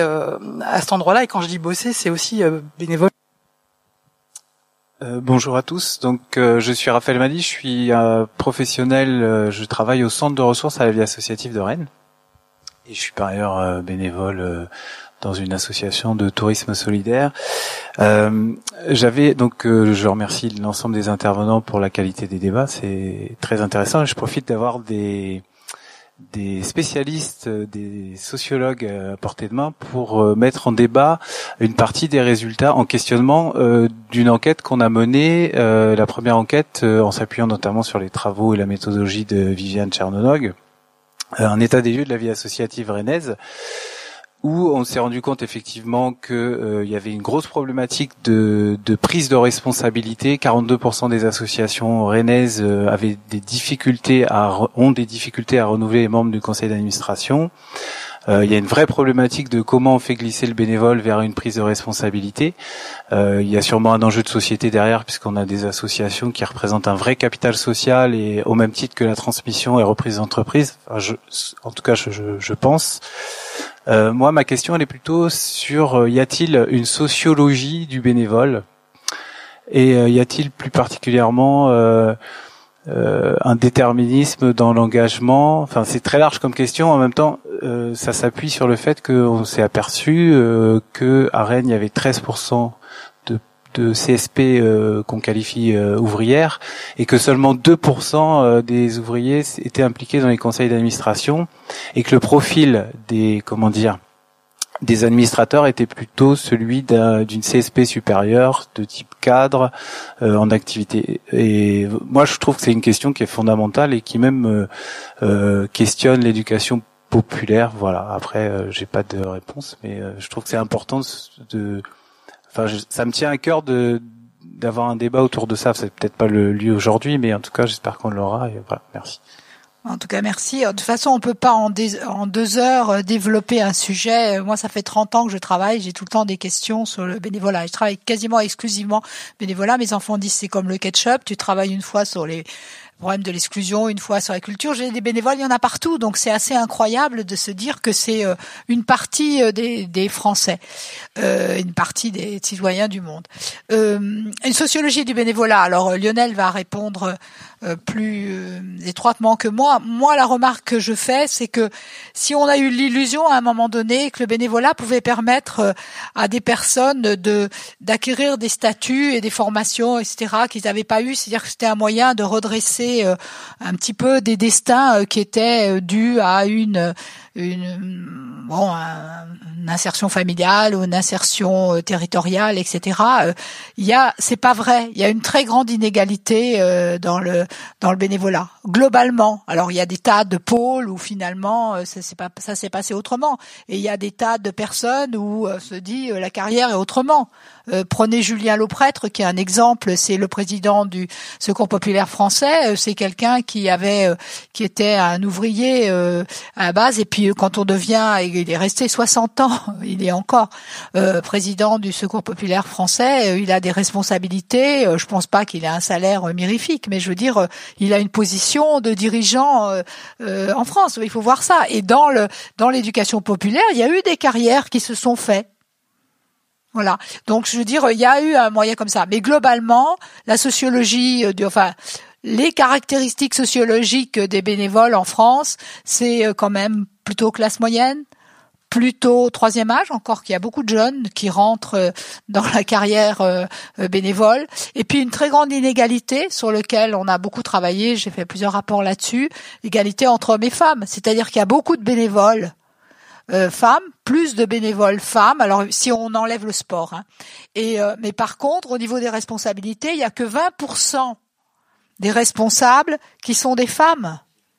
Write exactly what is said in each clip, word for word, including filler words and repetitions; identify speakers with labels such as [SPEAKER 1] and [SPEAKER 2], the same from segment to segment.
[SPEAKER 1] euh, à cet endroit-là. Et quand je dis bosser, c'est aussi euh, bénévole.
[SPEAKER 2] Euh, bonjour à tous. Donc, euh, je suis Raphaël Mali, je suis euh, professionnel. Euh, je travaille au centre de ressources à la vie associative de Rennes, et je suis par ailleurs euh, bénévole euh, dans une association de tourisme solidaire. Euh, j'avais donc, euh, je remercie l'ensemble des intervenants pour la qualité des débats, c'est très intéressant. Je profite d'avoir des des spécialistes, des sociologues à portée de main pour euh, mettre en débat une partie des résultats en questionnement euh, d'une enquête qu'on a menée, euh, la première enquête euh, en s'appuyant notamment sur les travaux et la méthodologie de Viviane Tchernonog, euh, un état des lieux de la vie associative rennaise, où on s'est rendu compte effectivement que euh, il y avait une grosse problématique de, de prise de responsabilité. quarante-deux pour cent des associations rennaises euh, avaient des difficultés à ont des difficultés à renouveler les membres du conseil d'administration. Euh, il y a une vraie problématique de comment on fait glisser le bénévole vers une prise de responsabilité. Euh, il y a sûrement un enjeu de société derrière, puisqu'on a des associations qui représentent un vrai capital social, et au même titre que la transmission et reprise d'entreprise. Enfin, je, en tout cas, je, je, je pense. Euh, moi, ma question, elle est plutôt sur euh, y a-t-il une sociologie du bénévole, et euh, y a-t-il plus particulièrement euh, euh, un déterminisme dans l'engagement. Enfin, c'est très large comme question. En même temps, euh, ça s'appuie sur le fait qu'on s'est aperçu euh, que à Rennes, il y avait treize pour cent de, de C S P euh, qu'on qualifie euh, ouvrières, et que seulement deux pour cent euh, des ouvriers étaient impliqués dans les conseils d'administration, et que le profil des, comment dire, des administrateurs était plutôt celui d'un, d'une C S P supérieure de type cadre euh, en activité. Et moi, je trouve que c'est une question qui est fondamentale et qui même euh, euh, questionne l'éducation populaire. Voilà. Après, euh, j'ai pas de réponse, mais euh, je trouve que c'est important de. Enfin, je, ça me tient à cœur de d'avoir un débat autour de ça. C'est peut-être pas le lieu aujourd'hui, mais en tout cas, j'espère qu'on l'aura. Et voilà. Merci.
[SPEAKER 3] En tout cas, merci. De toute façon, on peut pas en, des, en deux heures développer un sujet. Moi, ça fait trente ans que je travaille. J'ai tout le temps des questions sur le bénévolat. Je travaille quasiment exclusivement bénévolat. Mes enfants disent c'est comme le ketchup. Tu travailles une fois sur les problèmes de l'exclusion, une fois sur la culture. J'ai des bénévoles, il y en a partout. Donc, c'est assez incroyable de se dire que c'est une partie des, des Français, euh, une partie des citoyens du monde. Euh, une sociologie du bénévolat. Alors, Lionel va répondre Euh, plus euh, étroitement que moi. Moi, la remarque que je fais, c'est que si on a eu l'illusion à un moment donné que le bénévolat pouvait permettre euh, à des personnes de d'acquérir des statuts et des formations, et cetera, qu'ils n'avaient pas eu, c'est-à-dire que c'était un moyen de redresser euh, un petit peu des destins euh, qui étaient euh, dus à une une bon un, une insertion familiale ou une insertion euh, territoriale, et cetera. Euh, il y a, c'est pas vrai. Il y a une très grande inégalité euh, dans le dans le bénévolat globalement. Alors il y a des tas de pôles où finalement euh, ça s'est pas ça s'est passé autrement, et il y a des tas de personnes où euh, se dit euh, la carrière est autrement. Euh, prenez Julien Lauprêtre qui est un exemple, c'est le président du Secours populaire français, euh, c'est quelqu'un qui avait euh, qui était un ouvrier euh, à la base, et puis euh, quand on devient, il est resté soixante ans, il est encore euh, président du Secours populaire français, euh, il a des responsabilités, euh, je pense pas qu'il ait un salaire euh, mirifique, mais je veux dire euh, il a une position de dirigeant euh, euh, en France, il faut voir ça. Et dans le dans l'éducation populaire, il y a eu des carrières qui se sont faites. Voilà. Donc, je veux dire, il y a eu un moyen comme ça. Mais globalement, la sociologie, euh, du, enfin, les caractéristiques sociologiques des bénévoles en France, c'est quand même plutôt classe moyenne, plutôt troisième âge, encore qu'il y a beaucoup de jeunes qui rentrent dans la carrière euh, bénévole. Et puis, une très grande inégalité sur laquelle on a beaucoup travaillé. J'ai fait plusieurs rapports là-dessus. L'égalité entre hommes et femmes. C'est-à-dire qu'il y a beaucoup de bénévoles Euh, femmes, plus de bénévoles femmes. Alors si on enlève le sport, hein. Et euh, mais par contre, au niveau des responsabilités, il y a que vingt pour cent des responsables qui sont des femmes.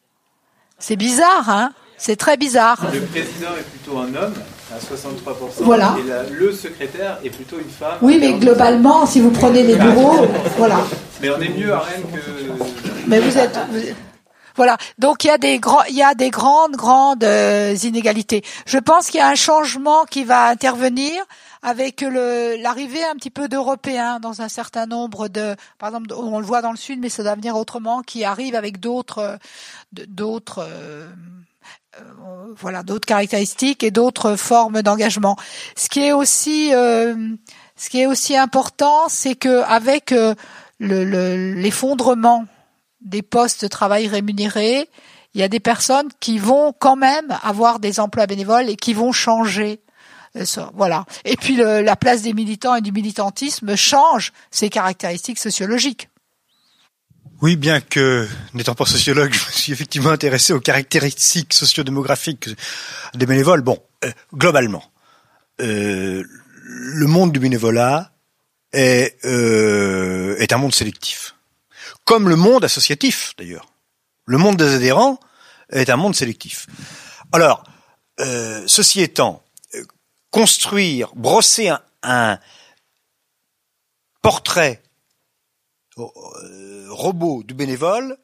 [SPEAKER 3] C'est bizarre, hein. C'est très bizarre.
[SPEAKER 2] Le président est plutôt un homme à soixante-trois pour cent.
[SPEAKER 3] Voilà.
[SPEAKER 2] Et la, le secrétaire est plutôt une femme.
[SPEAKER 3] Oui, mais globalement, si vous prenez les bureaux, voilà.
[SPEAKER 2] Mais on est mieux à Rennes que.
[SPEAKER 3] Mais vous êtes. Vous... Voilà, donc il y a des grands, il y a des grandes, grandes euh, inégalités. Je pense qu'il y a un changement qui va intervenir avec le, l'arrivée un petit peu d'Européens dans un certain nombre de, par exemple, on le voit dans le Sud, mais ça doit venir autrement, qui arrivent avec d'autres, d'autres. Euh, euh, voilà, d'autres caractéristiques et d'autres formes d'engagement. Ce qui est aussi, euh, ce qui est aussi important, c'est que avec euh, le, le, l'effondrement des postes de travail rémunérés, il y a des personnes qui vont quand même avoir des emplois bénévoles et qui vont changer. Voilà. Et puis le, la place des militants et du militantisme change ces caractéristiques sociologiques.
[SPEAKER 4] Oui, bien que, n'étant pas sociologue, je me suis effectivement intéressé aux caractéristiques sociodémographiques des bénévoles. Bon, euh, globalement, euh, le monde du bénévolat est, euh, est un monde sélectif. Comme le monde associatif, d'ailleurs. Le monde des adhérents est un monde sélectif. Alors, euh, ceci étant, euh, construire, brosser un, un portrait euh, robot du bénévole,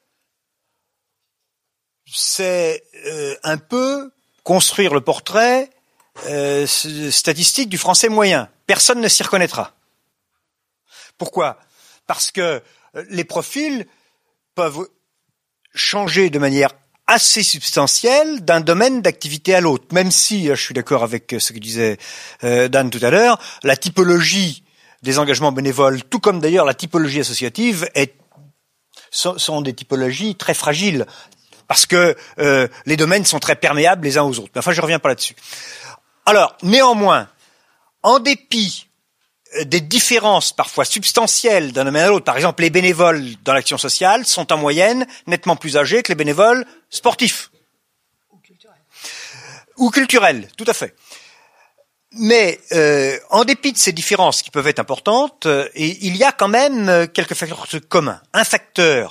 [SPEAKER 4] c'est euh, un peu construire le portrait euh, statistique du français moyen. Personne ne s'y reconnaîtra. Pourquoi ? Parce que les profils peuvent changer de manière assez substantielle d'un domaine d'activité à l'autre, même si, je suis d'accord avec ce que disait euh, Dan tout à l'heure, la typologie des engagements bénévoles, tout comme d'ailleurs la typologie associative, est, sont, sont des typologies très fragiles, parce que euh, les domaines sont très perméables les uns aux autres. Mais enfin, je reviens pas là-dessus. Alors, néanmoins, en dépit des différences parfois substantielles d'un domaine à l'autre. Par exemple, les bénévoles dans l'action sociale sont en moyenne nettement plus âgés que les bénévoles sportifs. Ou culturels. Ou culturels, tout à fait. Mais euh, en dépit de ces différences qui peuvent être importantes, euh, et il y a quand même quelques facteurs communs. Un facteur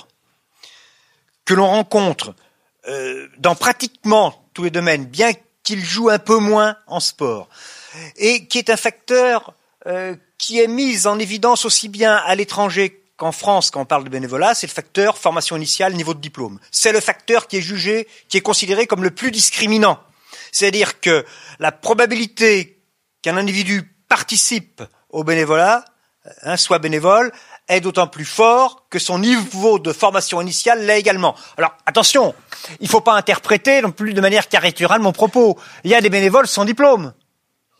[SPEAKER 4] que l'on rencontre euh, dans pratiquement tous les domaines, bien qu'il joue un peu moins en sport, et qui est un facteur euh, qui est mise en évidence aussi bien à l'étranger qu'en France quand on parle de bénévolat, c'est le facteur formation initiale, niveau de diplôme. C'est le facteur qui est jugé, qui est considéré comme le plus discriminant. C'est-à-dire que la probabilité qu'un individu participe au bénévolat, hein, soit bénévole, est d'autant plus fort que son niveau de formation initiale l'est également. Alors, attention, il ne faut pas interpréter non plus de manière caricaturale mon propos. Il y a des bénévoles sans diplôme. Hein ?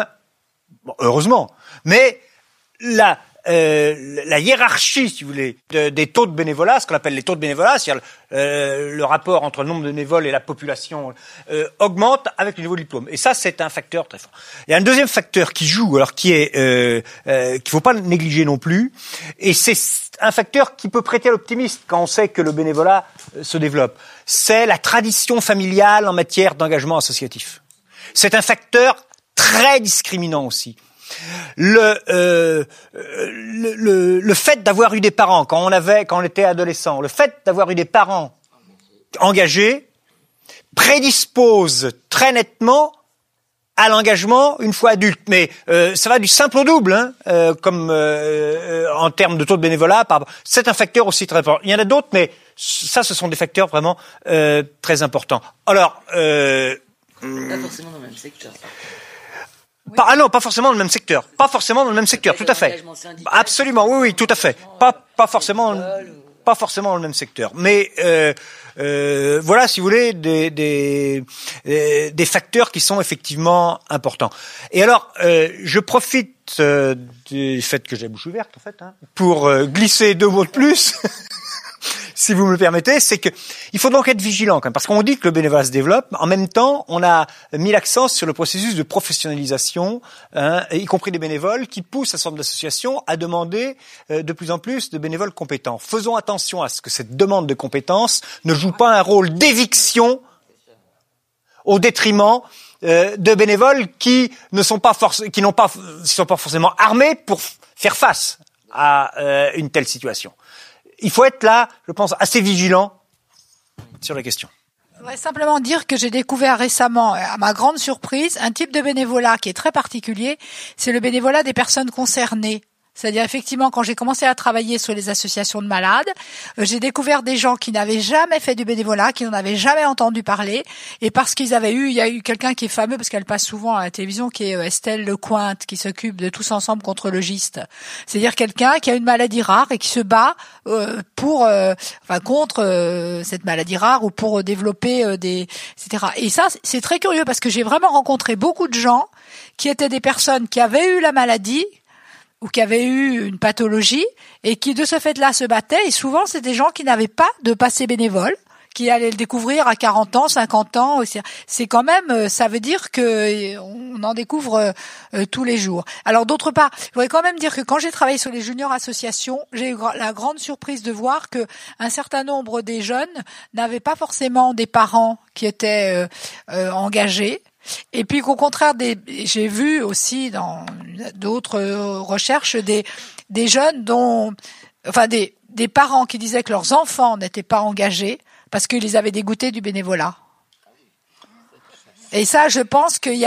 [SPEAKER 4] Bon, heureusement. Mais la, euh, la hiérarchie, si vous voulez, de, des taux de bénévolat, ce qu'on appelle les taux de bénévolat, c'est-à-dire euh, le rapport entre le nombre de bénévoles et la population, euh, augmente avec le niveau de diplôme. Et ça, c'est un facteur très fort. Il y a un deuxième facteur qui joue, alors qui est euh, euh, qu'il faut pas négliger non plus, et c'est un facteur qui peut prêter à l'optimisme quand on sait que le bénévolat euh, se développe. C'est la tradition familiale en matière d'engagement associatif. C'est un facteur très discriminant aussi. Le, euh, le, le, le fait d'avoir eu des parents quand on avait, quand on était adolescent, le fait d'avoir eu des parents engagés prédispose très nettement à l'engagement une fois adulte. Mais euh, ça va du simple au double, hein, euh, comme euh, en termes de taux de bénévolat. C'est un facteur aussi très important. Il y en a d'autres, mais ça, ce sont des facteurs vraiment euh, très importants. Alors, euh,
[SPEAKER 5] pas forcément dans le même secteur.
[SPEAKER 3] Oui.
[SPEAKER 4] Pas, ah non, pas forcément dans le même secteur. Pas forcément dans le même secteur, tout à fait. Absolument, oui, oui, tout à fait. Pas, pas forcément, pas forcément dans le même secteur. Mais euh, euh, voilà, si vous voulez, des, des, des facteurs qui sont effectivement importants. Et alors, euh, je profite euh, du fait que j'ai la bouche ouverte, en fait, hein, pour euh, glisser deux mots de plus. Si vous me le permettez, c'est que il faut donc être vigilant quand même, parce qu'on dit que le bénévolat se développe. En même temps, on a mis l'accent sur le processus de professionnalisation, hein, y compris des bénévoles, qui poussent un certain nombre d'associations à demander euh, de plus en plus de bénévoles compétents. Faisons attention à ce que cette demande de compétences ne joue pas un rôle d'éviction au détriment euh, de bénévoles qui ne sont pas forc- qui n'ont pas sont pas forcément armés pour f- faire face à euh, une telle situation. Il faut être là, je pense, assez vigilant sur la question.
[SPEAKER 3] Je voudrais simplement dire que j'ai découvert récemment, à ma grande surprise, un type de bénévolat qui est très particulier, c'est le bénévolat des personnes concernées. C'est-à-dire, effectivement, quand j'ai commencé à travailler sur les associations de malades, euh, j'ai découvert des gens qui n'avaient jamais fait du bénévolat, qui n'en avaient jamais entendu parler, et parce qu'ils avaient eu, il y a eu quelqu'un qui est fameux, parce qu'elle passe souvent à la télévision, qui est euh, Estelle Lecointe, qui s'occupe de Tous ensemble contre le giste. C'est-à-dire quelqu'un qui a une maladie rare et qui se bat euh, pour, euh, enfin, contre euh, cette maladie rare ou pour euh, développer euh, des, et cetera. Et ça, c'est très curieux, parce que j'ai vraiment rencontré beaucoup de gens qui étaient des personnes qui avaient eu la maladie, ou qui avaient eu une pathologie et qui de ce fait-là se battaient. Et souvent, c'est des gens qui n'avaient pas de passé bénévole, qui allaient le découvrir à quarante ans, cinquante ans. C'est quand même, ça veut dire que on en découvre euh, tous les jours. Alors d'autre part, je voudrais quand même dire que quand j'ai travaillé sur les juniors associations, j'ai eu la grande surprise de voir que un certain nombre des jeunes n'avaient pas forcément des parents qui étaient euh, euh, engagés. Et puis qu'au contraire, des, j'ai vu aussi dans d'autres recherches des des jeunes dont, enfin des des parents qui disaient que leurs enfants n'étaient pas engagés parce qu'ils les avaient dégoûtés du bénévolat. Et ça, je pense qu'il y a